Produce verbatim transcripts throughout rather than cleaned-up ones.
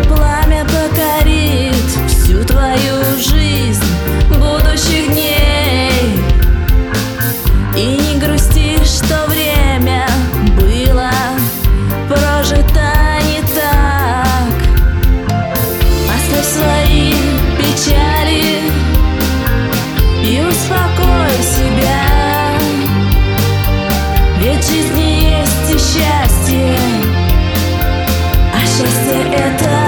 Божье пламя покорит всю твою жизнь будущих дней. И не грусти, что время было прожито не так. Оставь свои печали и успокой себя, ведь в жизни есть и счастье, а счастье — это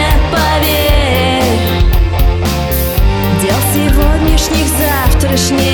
сегодняшних завтрашних.